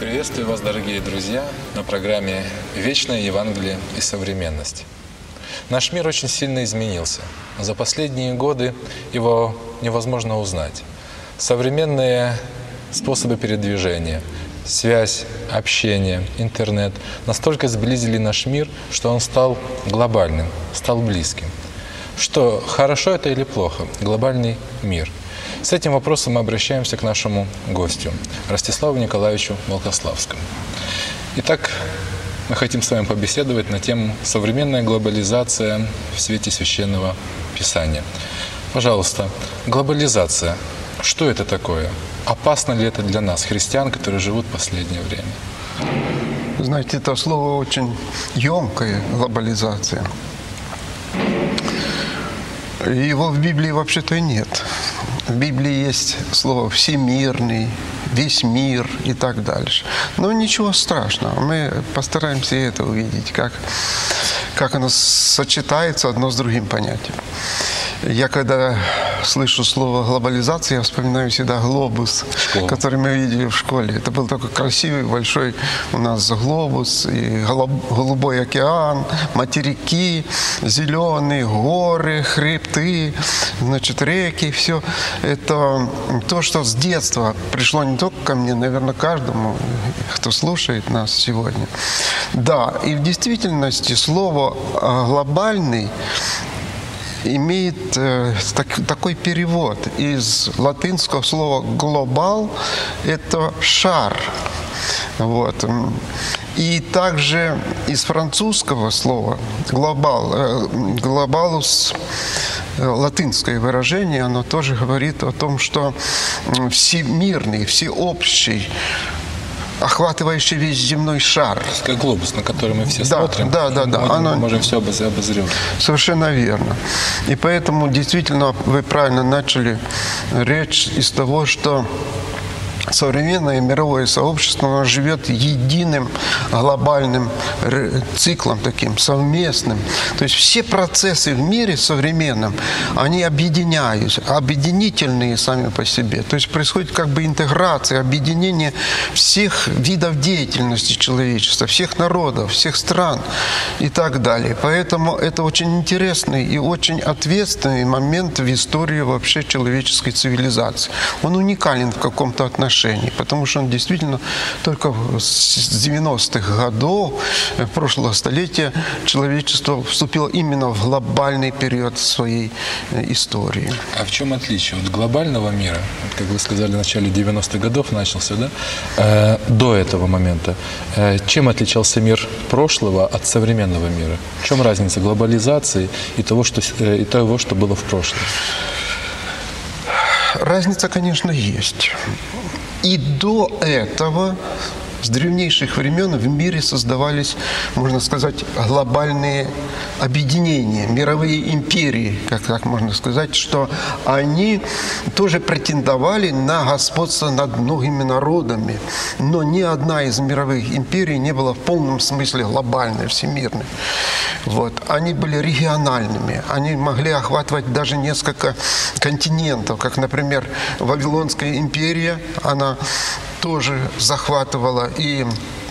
Приветствую вас, дорогие друзья, на программе «Вечное Евангелие и современность». Наш мир очень сильно изменился. За последние годы его невозможно узнать. Современные способы передвижения, связь, общение, интернет настолько сблизили наш мир, что он стал глобальным, стал близким. Что, хорошо это или плохо? Глобальный мир. С этим вопросом мы обращаемся к нашему гостю, Ростиславу Николаевичу Волкославскому. Итак, мы хотим с вами побеседовать на тему «Современная глобализация в свете Священного Писания». Пожалуйста, глобализация. Что это такое? Опасно ли это для нас, христиан, которые живут в последнее время? Знаете, это слово очень емкое, глобализация. Его в Библии вообще-то и нет. В Библии есть слово «всемирный», «весь мир» и так дальше. Но ничего страшного. Мы постараемся это увидеть, как оно сочетается одно с другим понятием. Я когда слышу слово «глобализация», я вспоминаю всегда глобус, который мы видели в школе. Это был такой красивый, большой у нас глобус, и голубой океан, материки, зеленые горы, хребты, значит, реки. Все это то, что с детства пришло не только ко мне, наверное, каждому, кто слушает нас сегодня. Да, и в действительности слово «глобальный» имеет такой перевод из латинского слова «глобал» – это «шар». Вот. И также из французского слова «глобал», «глобалус», латинское выражение, оно тоже говорит о том, что всемирный, всеобщий, охватывающий весь земной шар. Как глобус, на который мы все смотрим. Да. Мы можем все обозревать. Совершенно верно. И поэтому действительно вы правильно начали речь из того, что современное мировое сообщество, оно живет единым глобальным циклом таким, совместным. То есть все процессы в мире современном, они объединяются, объединительные сами по себе. То есть происходит как бы интеграция, объединение всех видов деятельности человечества, всех народов, всех стран и так далее. Поэтому это очень интересный и очень ответственный момент в истории вообще человеческой цивилизации. Он уникален в каком-то отношении, потому что он действительно только с 90-х годов прошлого столетия человечество вступило именно в глобальный период своей истории. А в чем отличие от глобального мира, как вы сказали, в начале 90-х годов начался, да, до этого момента? Чем отличался мир прошлого от современного мира? В чем разница глобализации и того, что было в прошлом? Разница, конечно, есть. И до этого, с древнейших времен, в мире создавались, можно сказать, глобальные объединения, мировые империи, как так можно сказать, что они тоже претендовали на господство над многими народами. Но ни одна из мировых империй не была в полном смысле глобальной, всемирной. Вот. Они были региональными, они могли охватывать даже несколько континентов, как, например, Вавилонская империя, она тоже захватывала и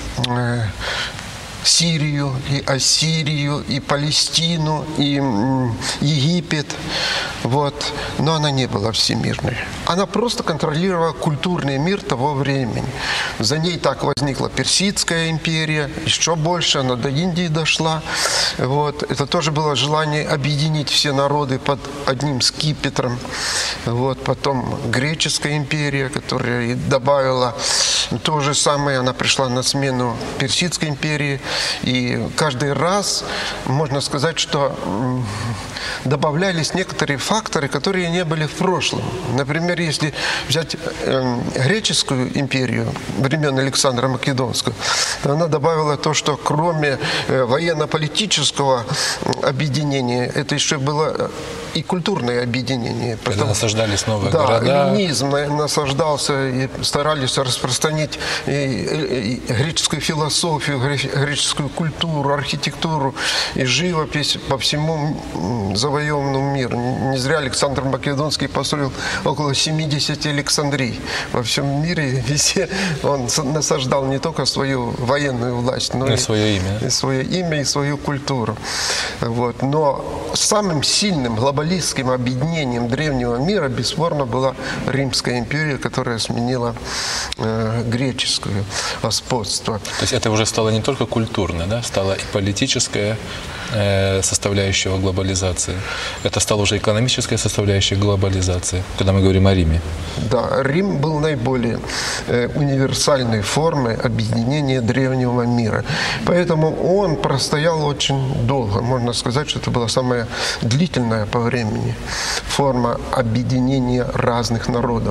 Сирию, и Ассирию, и Палестину, и Египет. Вот. Но она не была всемирной. Она просто контролировала культурный мир того времени. За ней так возникла Персидская империя, еще больше, она до Индии дошла. Вот. Это тоже было желание объединить все народы под одним скипетром. Вот. Потом Греческая империя, которая добавила то же самое, она пришла на смену Персидской империи. И каждый раз можно сказать, что добавлялись некоторые факторы, которые не были в прошлом. Например, если взять греческую империю времен Александра Македонского, то она добавила то, что кроме военно-политического объединения, это еще было и культурное объединение. Когда насаждались новые города. Да, эллинизм насаждался, и старались распространить и греческую философию, греческую культуру, архитектуру и живопись по всему завоеванному миру. Не зря Александр Македонский построил около 70 Александрий. Во всем мире везде он насаждал не только свою военную власть, но и свое имя. И свое имя, и свою культуру. Вот. Но самым сильным глобалистским объединением древнего мира бесспорно была Римская империя, которая сменила греческое господство. То есть это уже стало не только культурное, да, стало и политическая составляющая глобализации. Это стало уже экономическая составляющая глобализации, когда мы говорим о Риме. Да, Рим был наиболее универсальной формой объединения древнего мира. Поэтому он простоял очень долго. Можно сказать, что это была самая длительная по времени форма объединения разных народов.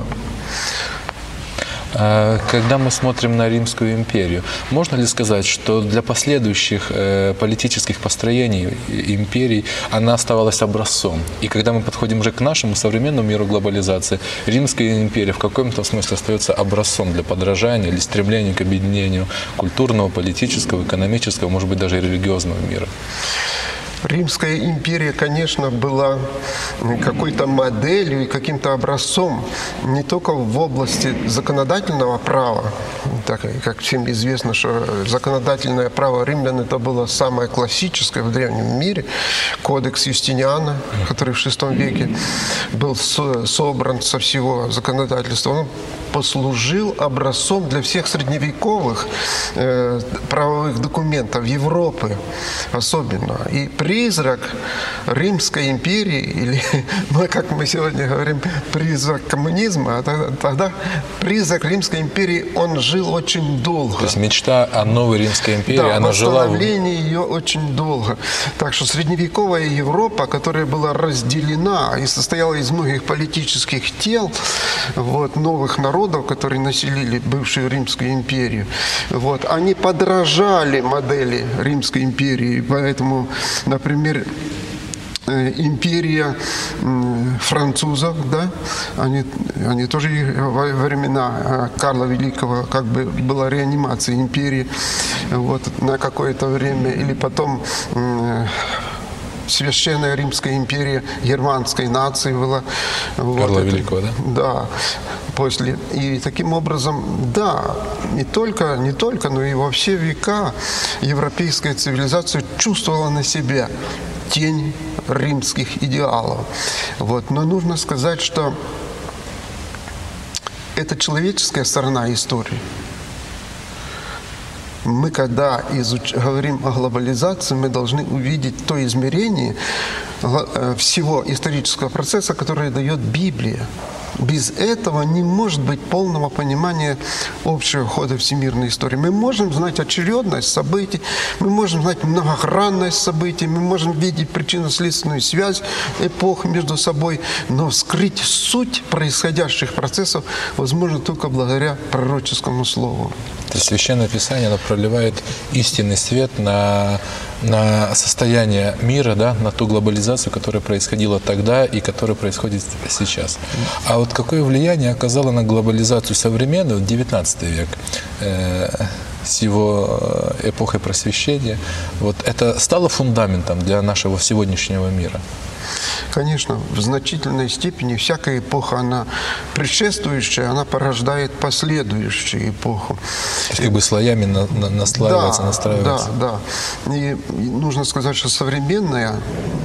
Когда мы смотрим на Римскую империю, можно ли сказать, что для последующих политических построений империй она оставалась образцом? И когда мы подходим уже к нашему современному миру глобализации, Римская империя в каком-то смысле остается образцом для подражания или стремления к объединению культурного, политического, экономического, может быть, даже и религиозного мира? Римская империя, конечно, была какой-то моделью и каким-то образцом не только в области законодательного права, так как всем известно, что законодательное право римлян это было самое классическое в древнем мире, кодекс Юстиниана, который в VI веке был собран со всего законодательства, он послужил образцом для всех средневековых правовых документов Европы особенно. И призрак Римской империи, или, как мы сегодня говорим, призрак коммунизма, а тогда призрак Римской империи, он жил очень долго. То есть мечта о новой Римской империи, да, она жила... восстановление ее очень долго. Так что средневековая Европа, которая была разделена и состояла из многих политических тел, вот, новых народов, которые населили бывшую Римскую империю, вот, они подражали модели Римской империи, поэтому, например, империя французов, да, они тоже во времена Карла Великого как бы была реанимация империи вот, на какое-то время, или потом Священная Римская империя германской нации была. Карла вот Великого, да? Да. После. И таким образом, да, не только, но и во все века европейская цивилизация чувствовала на себя тень римских идеалов. Вот. Но нужно сказать, что это человеческая сторона истории. Мы, когда говорим о глобализации, мы должны увидеть то измерение всего исторического процесса, которое дает Библия. Без этого не может быть полного понимания общего хода всемирной истории. Мы можем знать очередность событий, мы можем знать многогранность событий, мы можем видеть причинно-следственную связь эпох между собой, но скрыть суть происходящих процессов возможно только благодаря пророческому слову. То есть Священное Писание, оно проливает истинный свет на состояние мира, да, на ту глобализацию, которая происходила тогда и которая происходит сейчас. А вот какое влияние оказало на глобализацию современную, XIX век, с его эпохой просвещения, вот это стало фундаментом для нашего сегодняшнего мира? Конечно, в значительной степени всякая эпоха, она предшествующая, она порождает последующую эпоху. То есть как бы слоями наслаивается, настраивается. Да, да. И нужно сказать, что современная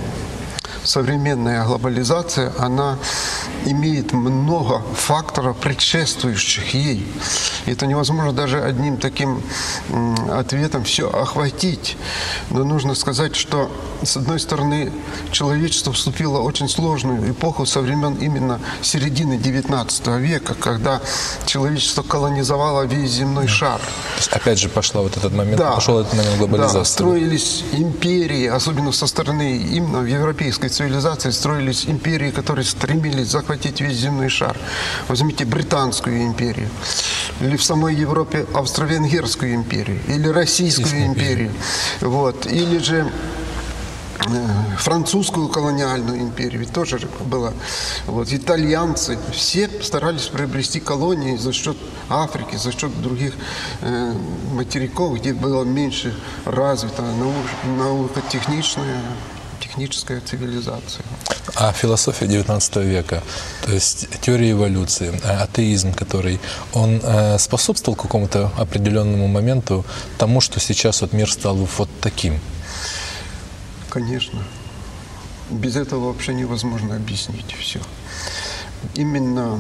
глобализация, она имеет много факторов, предшествующих ей. Это невозможно даже одним таким ответом все охватить. Но нужно сказать, что, с одной стороны, человечество вступило в очень сложную эпоху со времен именно середины XIX века, когда человечество колонизовало весь земной шар. То есть опять же пошел этот момент глобализации. Да, строились империи, особенно со стороны именно в европейской цивилизации, строились империи, которые стремились захватить весь земной шар. Возьмите Британскую империю, или в самой Европе Австро-Венгерскую империю, или Российскую империю, вот, или же французскую колониальную империю, ведь тоже было. Вот, итальянцы, все старались приобрести колонии за счет Африки, за счет других материков, где было меньше развита наукотехническая техническая цивилизация. А философия XIX века, то есть теория эволюции, атеизм, который, он способствовал какому-то определенному моменту тому, что сейчас вот мир стал вот таким? Конечно. Без этого вообще невозможно объяснить все. Именно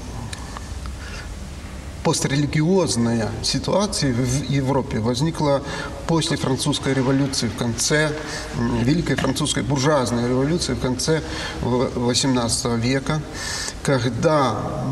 пострелигиозная ситуация в Европе возникла после французской революции в конце, Великой французской буржуазной революции в конце XVIII века, когда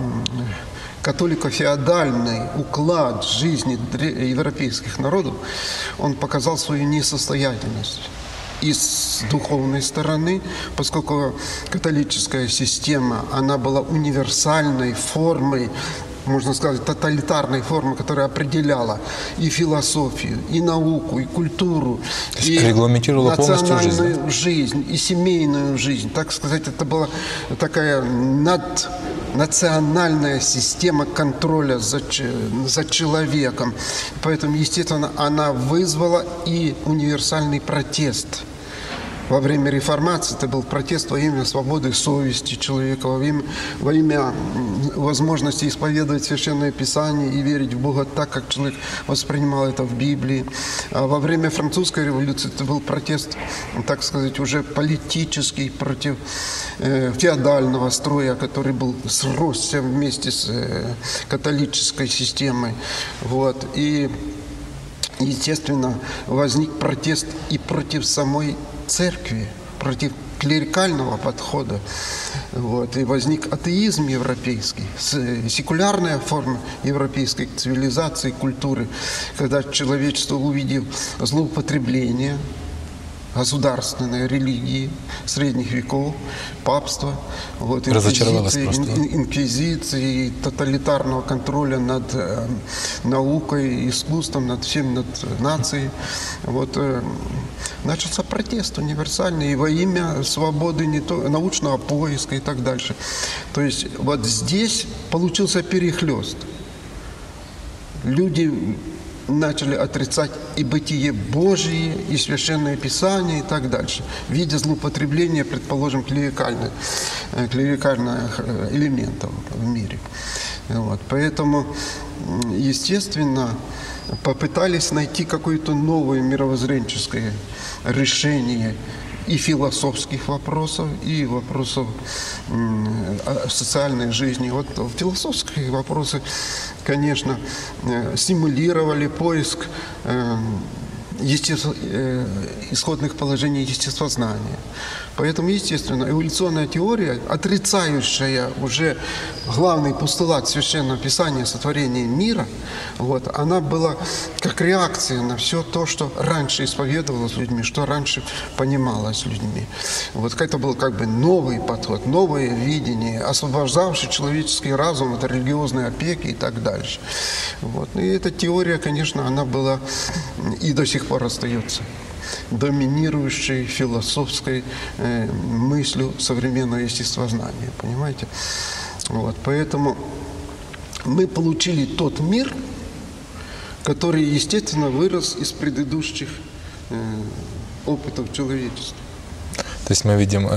католико-феодальный уклад жизни европейских народов, он показал свою несостоятельность. И с духовной стороны, поскольку католическая система, она была универсальной формой, можно сказать, тоталитарной формы, которая определяла и философию, и науку, и культуру, и регламентировала национальную жизнь, и семейную жизнь. Так сказать, это была такая наднациональная система контроля за человеком. Поэтому, естественно, она вызвала и универсальный протест. Во время реформации это был протест во имя свободы совести человека, во имя возможности исповедовать Священное Писание и верить в Бога так, как человек воспринимал это в Библии. А во время французской революции это был протест, так сказать, уже политический, против феодального строя, который был сросся вместе с католической системой. Вот. И, естественно, возник протест и против самой церкви, против клерикального подхода. Вот. И возник атеизм европейский, секулярная форма европейской цивилизации, культуры, когда человечество увидев злоупотребление государственной религии средних веков, папства, вот, инквизиции, тоталитарного контроля над наукой, искусством, над всем, над нацией. Вот, начался протест универсальный и во имя свободы научного поиска и так дальше. То есть вот здесь получился перехлёст. Люди начали отрицать и бытие Божие, и Священное Писание, и так дальше, видя злоупотребление, предположим, клерикальных элементов в мире. Вот. Поэтому, естественно, попытались найти какое-то новое мировоззренческое решение и философских вопросов, и вопросов социальной жизни. Вот философские вопросы, конечно, стимулировали поиск исходных положений естествознания. Поэтому, естественно, эволюционная теория, отрицающая уже главный постулат Священного Писания сотворения мира, вот, она была как реакция на все то, что раньше исповедовалось людьми, что раньше понималось людьми. Вот это был как бы новый подход, новое видение, освобождавший человеческий разум от религиозной опеки и так дальше. Вот. И эта теория, конечно, она была и до сих пор остается доминирующей философской мыслью современного естествознания, понимаете? Вот, поэтому мы получили тот мир, который, естественно, вырос из предыдущих опытов человечества. То есть мы видим,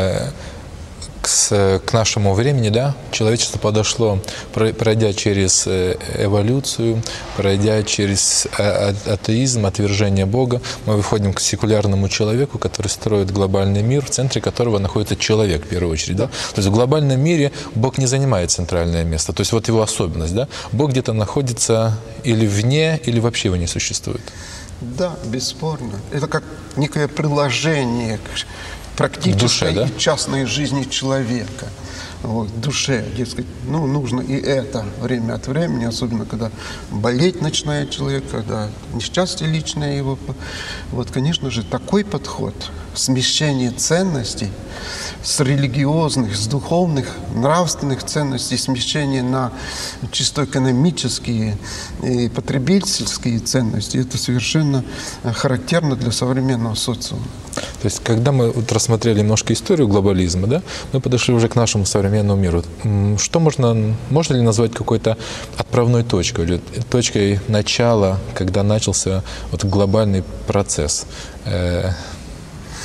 к нашему времени, да, человечество подошло, пройдя через эволюцию, пройдя через атеизм, отвержение Бога, мы выходим к секулярному человеку, который строит глобальный мир, в центре которого находится человек, в первую очередь. Да? То есть в глобальном мире Бог не занимает центральное место. То есть вот его особенность. Да? Бог где-то находится или вне, или вообще его не существует. Да, бесспорно. Это как некое приложение к практической душе, да? И частной жизни человека. Вот, душе, дескать, нужно и это время от времени, особенно когда болеть начинает человек, когда несчастье личное его. Вот, конечно же, такой подход, смещение ценностей с религиозных, с духовных, нравственных ценностей, смещение на чисто экономические и потребительские ценности, это совершенно характерно для современного социума. То есть, когда мы вот рассмотрели немножко историю глобализма, да, мы подошли уже к нашему современному миру. Что можно ли назвать какой-то отправной точкой, или точкой начала, когда начался вот глобальный процесс?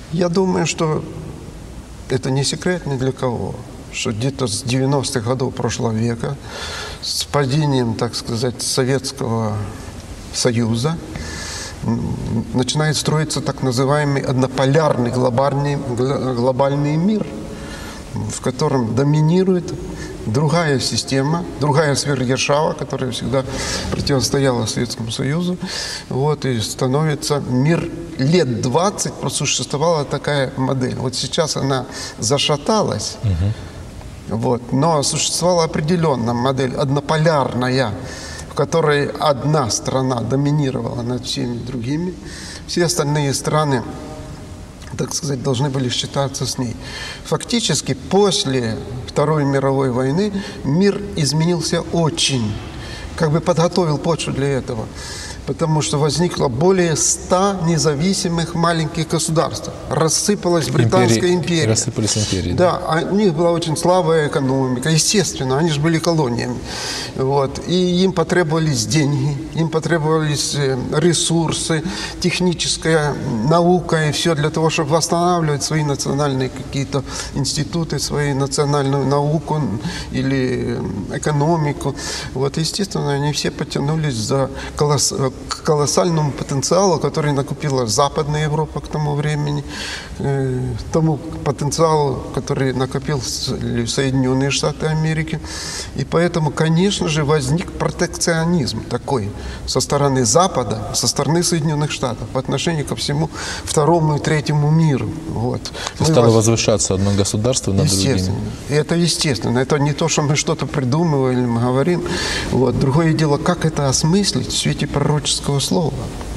Я думаю, что это не секрет ни для кого, что где-то с 90-х годов прошлого века, с падением, так сказать, Советского Союза, начинает строиться так называемый однополярный глобальный мир, в котором доминирует другая система, другая сверхдержава, которая всегда противостояла Советскому Союзу. Вот, и становится мир лет 20, просуществовала такая модель. Вот сейчас она зашаталась, вот, но существовала определенная модель, однополярная, в которой одна страна доминировала над всеми другими. Все остальные страны, так сказать, должны были считаться с ней. Фактически после Второй мировой войны мир изменился очень, как бы подготовил почву для этого, потому что возникло более 100 независимых маленьких государств. Рассыпалась Британская империя. Рассыпались империи. Да, у них была очень слабая экономика, естественно, они же были колониями. Вот. И им потребовались деньги, им потребовались ресурсы, техническая наука и все для того, чтобы восстанавливать свои национальные какие-то институты, свою национальную науку или экономику. Вот, естественно, они все потянулись за к колоссальному потенциалу, который накопила Западная Европа к тому времени, тому потенциалу, который накопил Соединенные Штаты Америки. И поэтому, конечно же, возник протекционизм такой со стороны Запада, со стороны Соединенных Штатов по отношению ко всему второму и третьему миру. Вот. Стало возвышаться одно государство над другим. И это естественно. Это не то, что мы что-то придумываем или мы говорим. Вот. Другое дело, как это осмыслить в свете пророческого слова.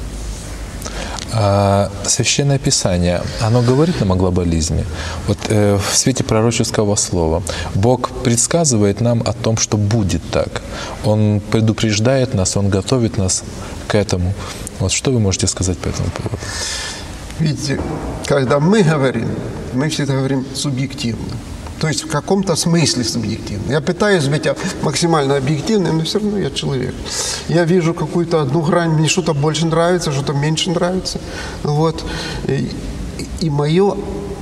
А Священное Писание, оно говорит нам о глобализме. Вот в свете пророческого слова Бог предсказывает нам о том, что будет так. Он предупреждает нас, Он готовит нас к этому. Вот что вы можете сказать по этому поводу? Видите, когда мы говорим, мы всегда говорим субъективно. То есть в каком-то смысле субъективно. Я пытаюсь быть максимально объективным, но все равно я человек. Я вижу какую-то одну грань, мне что-то больше нравится, что-то меньше нравится. Вот. И мое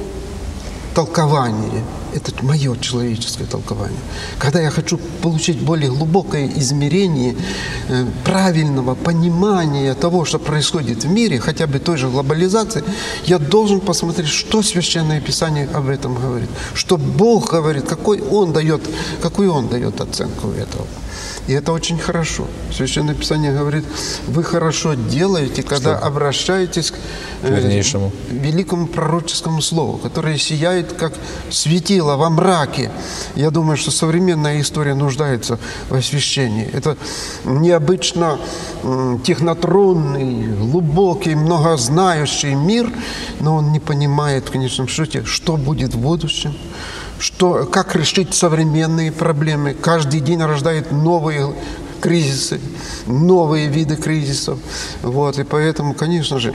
толкование, это мое человеческое толкование. Когда я хочу получить более глубокое измерение правильного понимания того, что происходит в мире, хотя бы той же глобализации, я должен посмотреть, что Священное Писание об этом говорит. Что Бог говорит, какую Он дает оценку этого. И это очень хорошо. Священное Писание говорит, вы хорошо делаете, когда обращаетесь к великому пророческому слову, которое сияет, как светило во мраке. Я думаю, что современная история нуждается в освящении. Это необычно технотронный, глубокий, многознающий мир, но он не понимает в конечном счете, что будет в будущем, как решить современные проблемы. Каждый день рождает новые кризисы, новые виды кризисов. Вот. И поэтому, конечно же,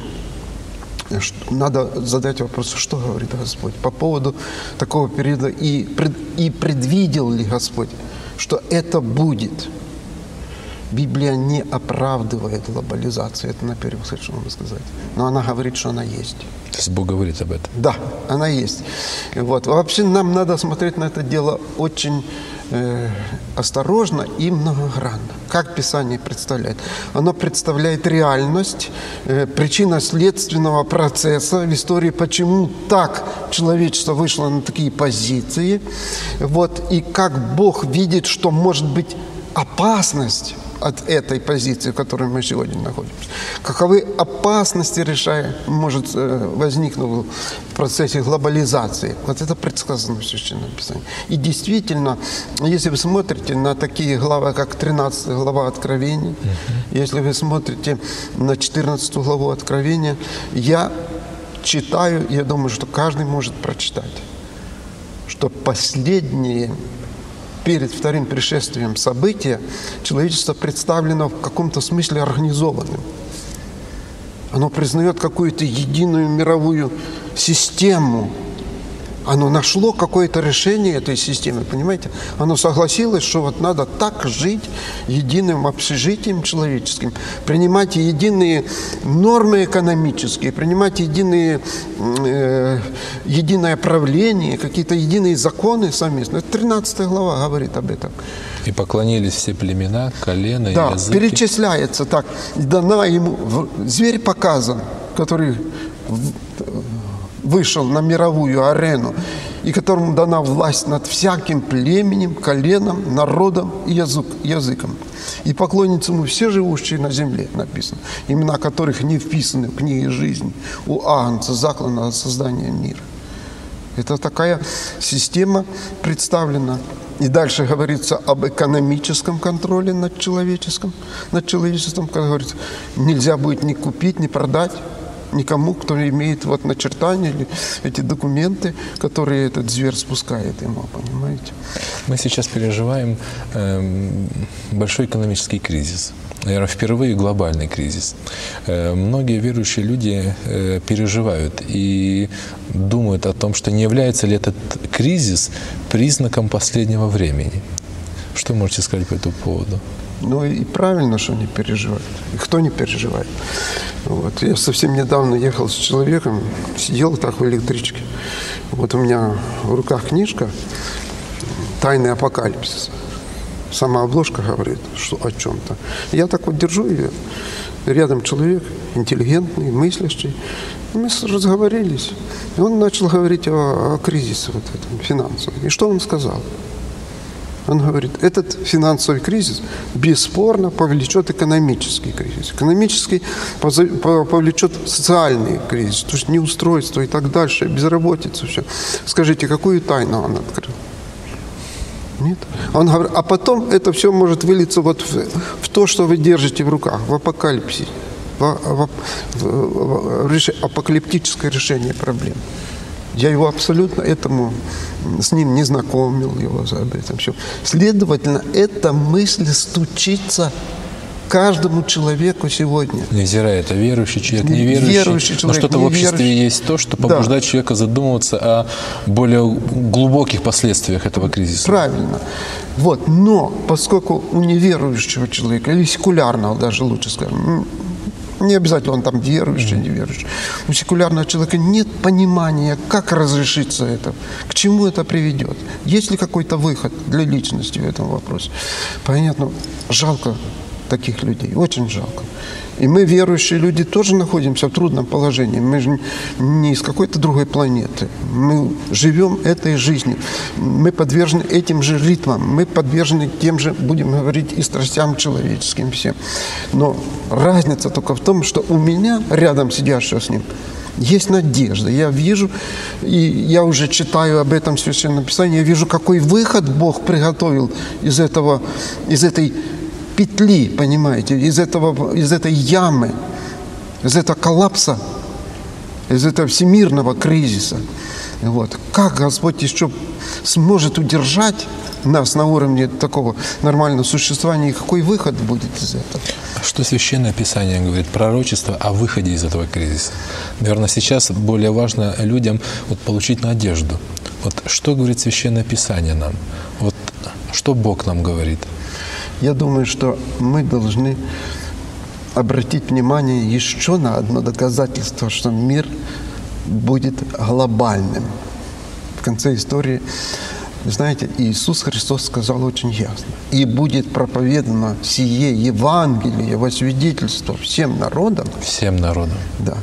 надо задать вопрос, что говорит Господь по поводу такого периода. И предвидел ли Господь, что это будет? Библия не оправдывает глобализацию, это на первый взгляд, что можно сказать. Но она говорит, что она есть. То есть Бог говорит об этом? Да, она есть. Вот. Вообще нам надо смотреть на это дело очень осторожно и многогранно. Как Писание представляет? Оно представляет реальность, причинно-следственного процесса в истории, почему так человечество вышло на такие позиции. Вот. И как Бог видит, что может быть опасность от этой позиции, в которой мы сегодня находимся. Каковы опасности может возникнуть в процессе глобализации. Вот это предсказано в Священном Писании. И действительно, если вы смотрите на такие главы, как 13 глава Откровения, если вы смотрите на 14 главу Откровения, я читаю, я думаю, что каждый может прочитать, что последние перед вторым пришествием события человечество представлено в каком-то смысле организованным. Оно признает какую-то единую мировую систему оно нашло какое-то решение этой системы, понимаете? Оно согласилось, что вот надо так жить единым общежитием человеческим, принимать единые нормы экономические, принимать единое правление, какие-то единые законы совместно. Это 13 глава говорит об этом. И поклонились все племена, колена и языки. Да, перечисляется так. Дана ему, зверь показан, который вышел на мировую арену, и которому дана власть над всяким племенем, коленом, народом и языком. И поклонятся ему все живущие на земле, написано, имена которых не вписаны в книге жизни у Агнца, закланного от создания мира. Это такая система представлена. И дальше говорится об экономическом контроле над человечеством, как говорится, нельзя будет ни купить, ни продать никому, кто имеет вот начертания или эти документы, которые этот зверь спускает ему, понимаете? Мы сейчас переживаем большой экономический кризис. Наверное, впервые глобальный кризис. Многие верующие люди переживают и думают о том, что не является ли этот кризис признаком последнего времени. Что можете сказать по этому поводу? Ну и правильно, что они переживают. И кто не переживает? Вот. Я совсем недавно ехал с человеком, сидел так в электричке. Вот у меня в руках книжка «Тайный апокалипсис». Сама обложка говорит что о чем-то. Я так вот держу ее. Рядом человек интеллигентный, мыслящий. Мы разговорились. И он начал говорить о кризисе вот этом финансовом. И что он сказал? Он говорит, этот финансовый кризис бесспорно повлечет экономический кризис. Экономический повлечет социальный кризис, то есть неустройство и так дальше, безработица, все. Скажите, какую тайну он открыл? Нет. Он говорит, а потом это все может вылиться вот в то, что вы держите в руках, в апокалипсисе, в апокалиптическое решение проблем. Я его абсолютно с ним не знакомил, его об этом все. Следовательно, эта мысль стучится каждому человеку сегодня. Невзирая, это верующий человек, неверующий, но что-то в обществе есть то, что побуждает человека задумываться о более глубоких последствиях этого кризиса. Правильно. Вот. Но поскольку у неверующего человека, или секулярного даже лучше скажем, не обязательно он там верующий, неверующий. У секулярного человека нет понимания, как разрешится это, к чему это приведет. Есть ли какой-то выход для личности в этом вопросе? Понятно, жалко таких людей, очень жалко. И мы, верующие люди, тоже находимся в трудном положении. Мы же не из какой-то другой планеты. Мы живем этой жизнью. Мы подвержены этим же ритмам. Мы подвержены тем же, будем говорить, и страстям человеческим всем. Но разница только в том, что у меня, рядом сидящего с ним, есть надежда. Я вижу, и я уже читаю об этом в Священном Писании, я вижу, какой выход Бог приготовил из этой петли, понимаете, из этой ямы, из этого коллапса, из этого всемирного кризиса. Вот. Как Господь еще сможет удержать нас на уровне такого нормального существования, и какой выход будет из этого? Что Священное Писание говорит? Пророчество о выходе из этого кризиса. Наверное, сейчас более важно людям получить надежду. Вот что говорит Священное Писание нам? Вот что Бог нам говорит? Я думаю, что мы должны обратить внимание еще на одно доказательство, что мир будет глобальным. В конце истории, вы знаете, Иисус Христос сказал очень ясно: «И будет проповедано сие Евангелие во свидетельство всем народам». Всем народам. Да.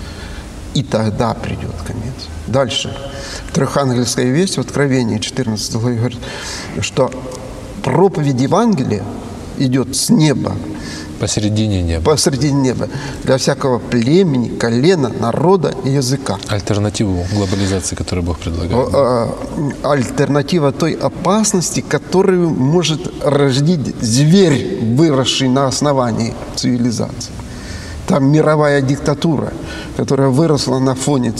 И тогда придет конец. Дальше. Трехангельская весть в Откровении 14 главе говорит, что проповедь Евангелия идет с неба. Посередине неба. Посередине неба. Для всякого племени, колена, народа и языка. Альтернативу глобализации, которую Бог предлагает. Альтернатива той опасности, которую может рождить зверь, выросший на основании цивилизации. Там мировая диктатура, которая выросла на фоне.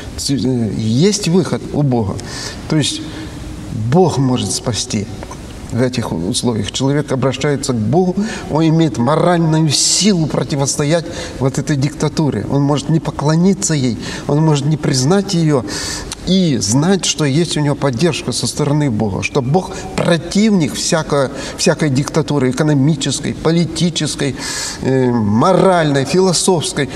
Есть выход у Бога. То есть Бог может спасти. В этих условиях человек обращается к Богу, он имеет моральную силу противостоять вот этой диктатуре. Он может не поклониться ей, он может не признать ее и знать, что есть у него поддержка со стороны Бога, что Бог противник всякой диктатуры экономической, политической, моральной, философской,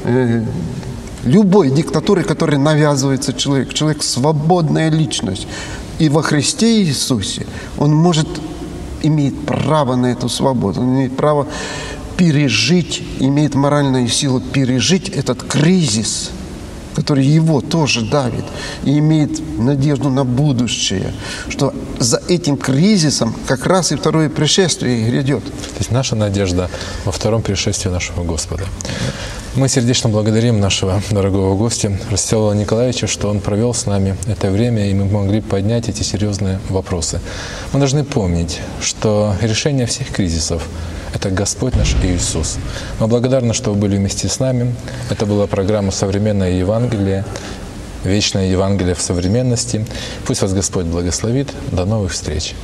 любой диктатуры, которой навязывается человек. Человек – свободная личность. И во Христе Иисусе он имеет право на эту свободу, он имеет право пережить, имеет моральную силу пережить этот кризис, который его тоже давит, и имеет надежду на будущее, что за этим кризисом как раз и второе пришествие грядет. То есть наша надежда во втором пришествии нашего Господа. Мы сердечно благодарим нашего дорогого гостя Ростислава Николаевича, что он провел с нами это время, и мы могли поднять эти серьезные вопросы. Мы должны помнить, что решение всех кризисов – это Господь наш Иисус. Мы благодарны, что вы были вместе с нами. Это была программа «Современное Евангелие», «Вечное Евангелие в современности». Пусть вас Господь благословит. До новых встреч.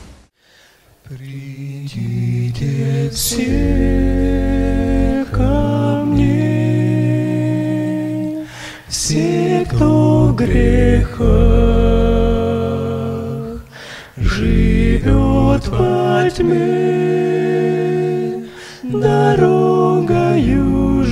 Придите все ко мне, все, кто в грехах живет во тьме, дорогою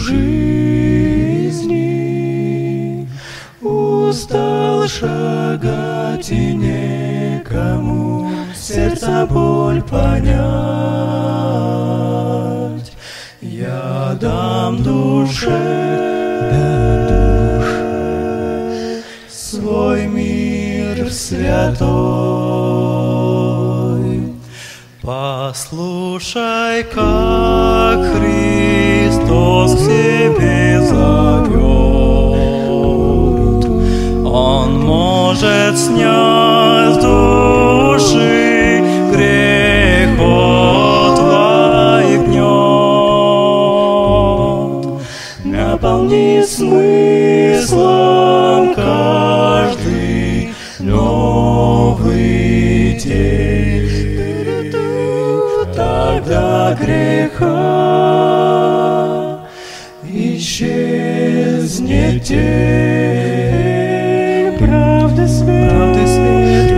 жизни, устал шагать и некому сердца боль понять. Я дам душе свой мир святой. Послушай, как Христос к себе зовет. Он может снять с души грех от твоих гнет. Наполни смыслом каждый новый день. Тогда греха исчезнет тень. Правды свет,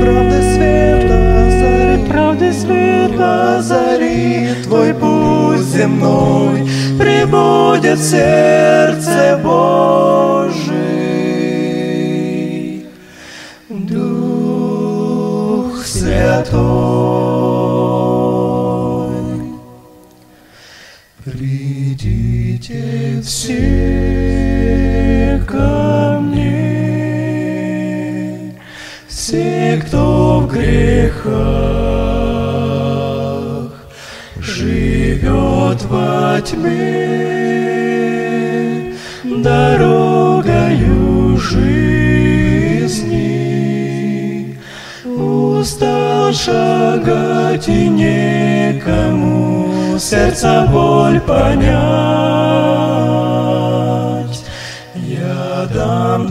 правды свет озарит твой путь земной, пребудет в сердце Божий Дух Святой. Придите все ко мне, все, кто в грехах живет во тьме, дорогою жизни, устал шагать и некому сердца боль понять. Я дам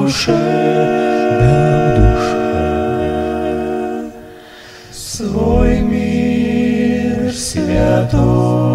душе свой мир святой.